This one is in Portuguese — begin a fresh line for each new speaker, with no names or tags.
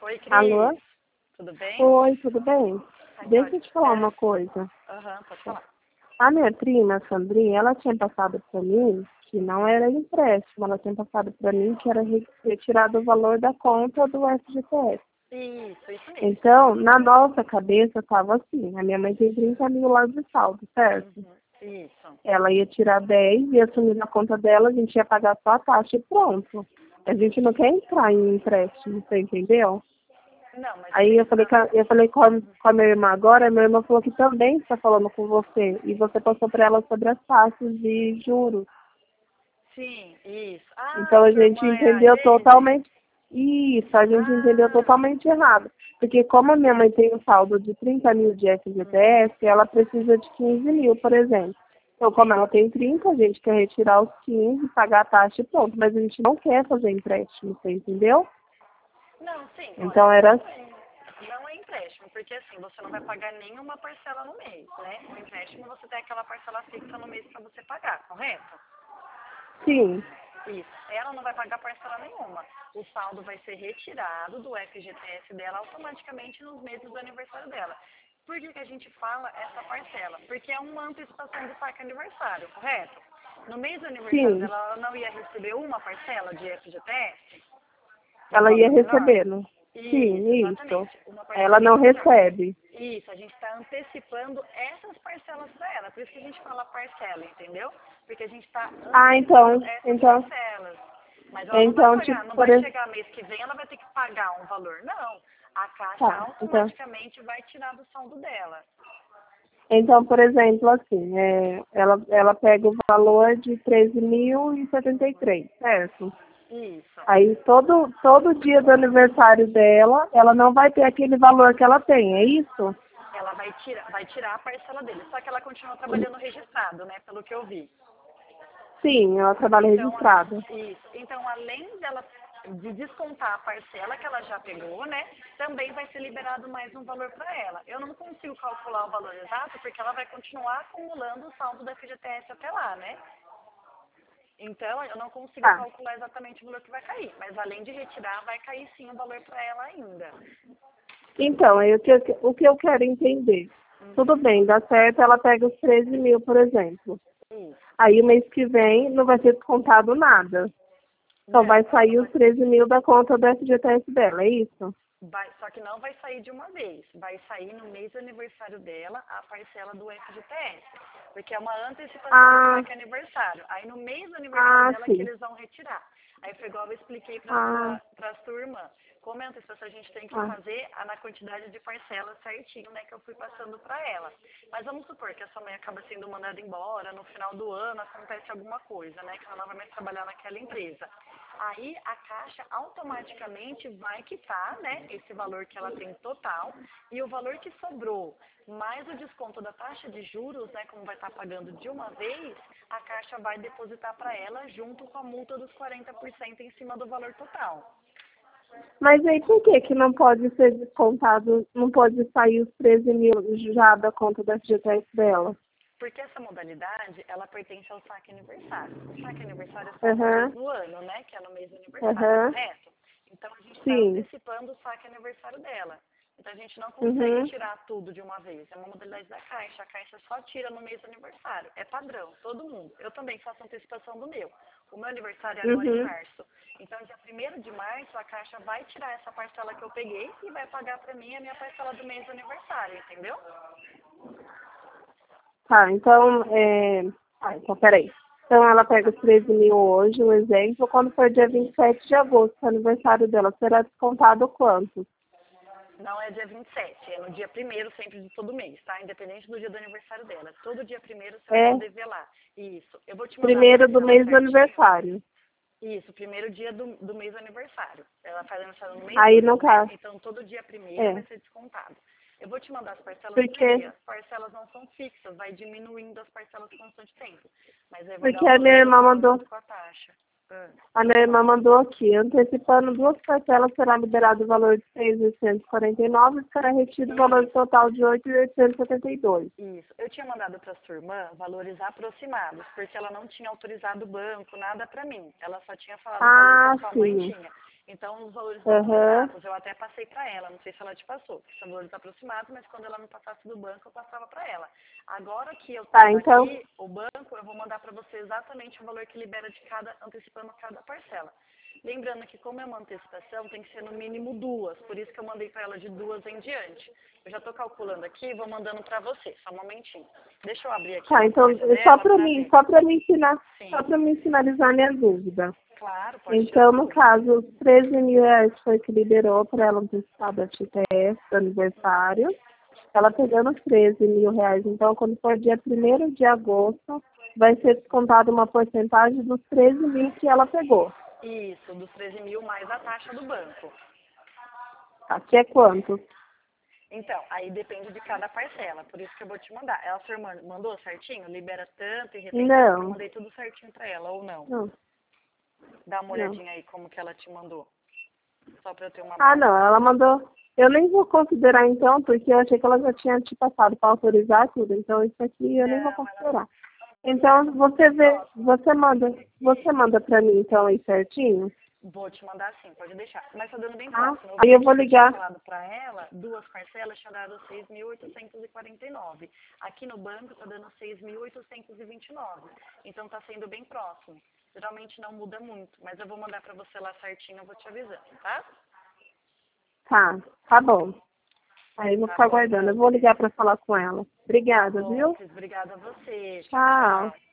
Oi,
Alô?
Cris. Tudo bem?
Oi, tudo bem?
Ai,
Deixa eu
ótimo.
te falar uma coisa.
Aham, pode falar.
A minha prima, a Sandrinha, ela tinha passado para mim que não era empréstimo, ela tinha passado para mim que era retirado o valor da conta do FGTS.
Isso mesmo.
Então, na nossa cabeça estava assim, a minha mãe tem 30 mil lá de saldo, certo?
Isso.
Ela ia tirar 10 e assumir na conta dela, a gente ia pagar só a taxa e pronto. A gente não quer entrar em empréstimo, você entendeu?
Não, mas
Aí
Cris,
eu falei com a minha irmã agora, a minha irmã falou que também está falando com você. E você passou para ela sobre as taxas de juros.
sim, isso. Ah,
Então a
sua
gente
irmã é a
entendeu
Geise?
totalmente. Isso, a gente entendeu
Ah,
totalmente errado. Porque como a minha mãe tem um saldo de 30 mil de FGTS, ela precisa de 15 mil, por exemplo. Então, como ela tem 30, a gente quer retirar os 15, pagar a taxa e pronto. Mas a gente não quer fazer empréstimo, você entendeu?
não, sim, olha,
Então era
não é empréstimo, porque assim, você não vai pagar nenhuma parcela no mês, né? O empréstimo você tem aquela parcela fixa no mês para você pagar, correto?
sim.
Isso. Ela não vai pagar parcela nenhuma. O saldo vai ser retirado do FGTS dela automaticamente nos meses do aniversário dela. Por que a gente fala essa parcela? Porque é uma antecipação do saque aniversário, correto? No mês do aniversário
Sim,
dela, ela não ia receber uma parcela de FGTS, de um
ela ia
valor menor?
recebendo.
Isso,
Sim, isso.
exatamente. Uma
Ela
parcela de
não
valor menor.
recebe.
Isso, a gente está antecipando essas parcelas para ela. Por isso que a gente fala parcela, entendeu? Porque a gente está
Ah,
antecipando
então,
essas
então,
parcelas. Mas ela não vai
então,
pagar,
tipo,
não
por
vai
exemplo,
chegar mês que vem, ela vai ter que pagar um valor. Não. A Caixa
tá,
automaticamente vai tirar do saldo dela.
então, por exemplo, assim, ela pega o valor de 13.073, certo?
Isso.
Aí todo dia do aniversário dela, ela não vai ter aquele valor que ela tem, é isso?
Ela vai tirar a parcela dele. Só que ela continua trabalhando registrado, né? Pelo que eu vi.
Sim, ela trabalha
Então,
registrada.
isso. Então, além dela de descontar a parcela que ela já pegou, né? Também vai ser liberado mais um valor para ela. Eu não consigo calcular o valor exato porque ela vai continuar acumulando o saldo da FGTS até lá, né? Então, eu não consigo
Tá.
calcular exatamente o valor que vai cair. Mas além de retirar, vai cair sim o valor para ela ainda.
Então, aí o que eu quero entender. Tudo bem, dá certo, ela pega os 13 mil, por exemplo.
Isso.
Aí o mês que vem não vai ser descontado nada. Só vai
Não
sair
vai.
os 13 mil da conta do FGTS dela, é isso?
Só que não vai sair de uma vez. Vai sair no mês do aniversário dela a parcela do FGTS. Porque é uma antecipação do
Ah,
saque aniversário. Aí no mês do aniversário dela que
sim.
eles vão retirar. Aí foi igual eu expliquei
Ah,
para sua irmã. Como é antecipação, a gente tem que
ah,
fazer na quantidade de parcelas certinho, né, que eu fui passando para ela. Mas vamos supor que essa mãe acaba sendo mandada embora, no final do ano acontece alguma coisa, né, que ela não vai mais trabalhar naquela empresa. Aí a Caixa automaticamente vai quitar, né, esse valor que ela tem total e o valor que sobrou, mais o desconto da taxa de juros, né, como vai estar pagando de uma vez, a Caixa vai depositar para ela junto com a multa dos 40% em cima do valor total.
mas aí por que não pode ser descontado, não pode sair os 13 mil já da conta do FGTS dela?
Porque essa modalidade, ela pertence ao saque aniversário. O saque aniversário é só uma vez
Aham,
no ano, né, que é no mês do aniversário,
aham,
correto? Então a gente está
sim,
antecipando o saque aniversário dela. Então a gente não consegue
uhum,
tirar tudo de uma vez. É uma modalidade da Caixa. A Caixa só tira no mês do aniversário. É padrão, todo mundo. Eu também faço antecipação do meu. O meu aniversário é agora em
uhum.
março. Então, dia 1º de março, a Caixa vai tirar essa parcela que eu peguei e vai pagar para mim a minha parcela do mês do aniversário, entendeu?
Tá, então, então peraí. Então ela pega os 13 mil hoje, um exemplo, quando for dia 27 de agosto, o aniversário dela, será descontado quanto?
Não é dia 27, é no dia 1º sempre de todo mês, tá? Independente do dia do aniversário dela. Todo dia 1º você vai
É,
poder ver lá. Isso. Eu vou te mandar a
primeiro do
parcela
mês do
certinho.
aniversário.
Isso, primeiro dia do mês do aniversário. Ela faz aniversário no mês
Aí no
2, né?
caso,
Então todo dia 1º vai
é,
ser descontado. Eu vou te mandar as parcelas
porque,
porque as parcelas não são fixas, vai diminuindo as parcelas constante tempo. Mas aí vai dar
porque
o
a minha
valor
irmã
total
mandou,
junto com a taxa.
a minha
Pode
irmã
falar.
mandou aqui, antecipando duas parcelas, será liberado o valor de 6.849 e será retido o valor
Isso.
total de 8.872.
Isso. Eu tinha mandado para sua irmã valores aproximados, porque ela não tinha autorizado o banco, nada para mim. Ela só tinha falado o valor que a
Ah,
sua mãe
sim.
tinha. Então, os valores estão aproximados. Eu até passei para ela, não sei se ela te passou, porque são valores aproximados, mas quando ela me passasse do banco, eu passava para ela. Agora que eu tenho aqui o banco, eu vou mandar para você exatamente o valor que libera de cada, antecipando cada parcela. Lembrando que como é uma antecipação, tem que ser no mínimo 2, por isso que eu mandei para ela de 2 em diante. Eu já estou calculando aqui e vou mandando para você, só um momentinho. Deixa eu abrir aqui.
Então, só para mim finalizar minha dúvida.
Claro, pode
Então, no caso, os R$13.000 foi que liberou para ela antecipar da FGTS do aniversário. Ela pegando os R$13.000, então, quando for dia 1º de agosto, vai ser descontado uma porcentagem dos 13.000 que ela pegou.
Isso, dos 13.000 mais a taxa do banco.
Aqui é quanto?
Então, aí depende de cada parcela, por isso que eu vou te mandar. Ela, sua irmã, mandou certinho? Libera tanto e repente eu mandei tudo certinho para ela, ou não?
Não.
Dá uma olhadinha aí como que ela te mandou. Só para eu ter uma...
Não, ela mandou... Eu nem vou considerar então, porque eu achei que ela já tinha te passado para autorizar tudo, então isso aqui eu nem vou considerar. Então, você manda para mim então aí certinho?
Vou te mandar sim, pode deixar. Mas tá dando bem próximo.
Aí eu vou ligar.
Eu tinha falado para ela, 2 parcelas tinha dado 6.849. Aqui no banco tá dando 6.829. Então tá sendo bem próximo. Geralmente não muda muito, mas eu vou mandar para você lá certinho, eu vou te avisando, tá?
Tá bom. Aí eu vou ficar aguardando. Eu vou ligar para falar com ela. Obrigada, viu?
Obrigada a você.
Tchau.